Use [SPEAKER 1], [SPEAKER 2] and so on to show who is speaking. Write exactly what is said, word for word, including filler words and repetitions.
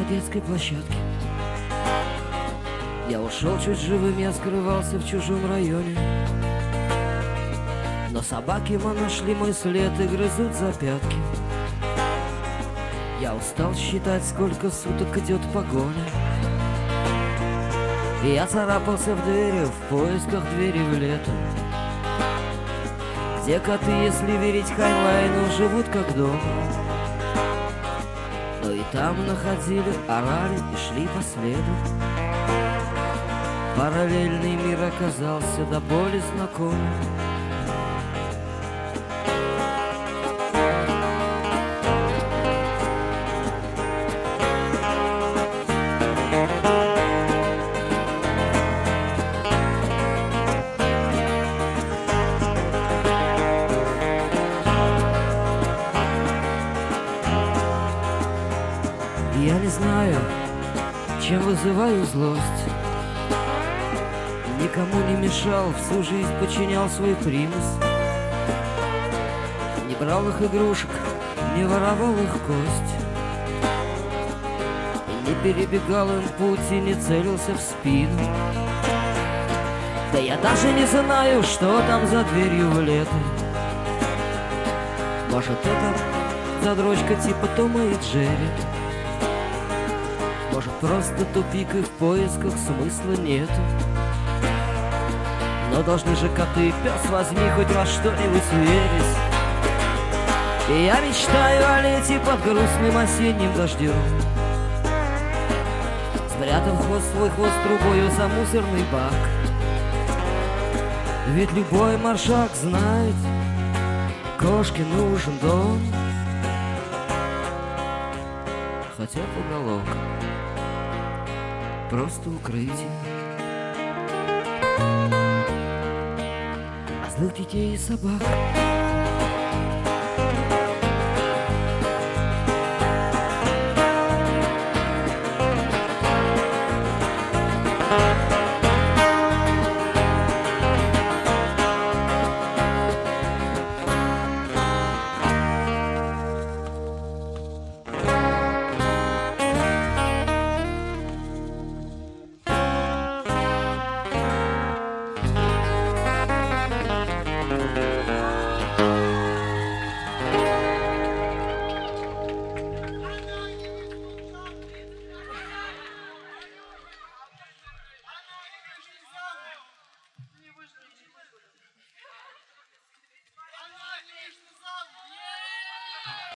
[SPEAKER 1] детской площадке. Я ушел чуть живым, я скрывался в чужом районе. Но собаки мы нашли мой след и грызут за пятки. Я устал считать, сколько суток идет погоня. И я царапался в двери, в поисках двери в лето, где коты, если верить Хайнлайну, живут как дома. Но и там находили, орали и шли по следу. Параллельный мир оказался до боли знакомым. Я не знаю, чем вызываю злость. Никому не мешал, всю жизнь подчинял свой примус. Не брал их игрушек, не воровал их кость. И не перебегал им путь и не целился в спину. Да я даже не знаю, что там за дверью в лето. Может, это задрочка типа Тома и Джерри. Может, просто тупик и в поисках смысла нету. Но должны же коты, пес, возьми хоть во что-нибудь верить. И я мечтаю о лете под грустным осенним дождем, спрятав хвост свой хвост трубою за мусорный бак. Ведь любой маршак знает, кошке нужен дом. Хотя б уголок, просто укрытие. А злых детей и собак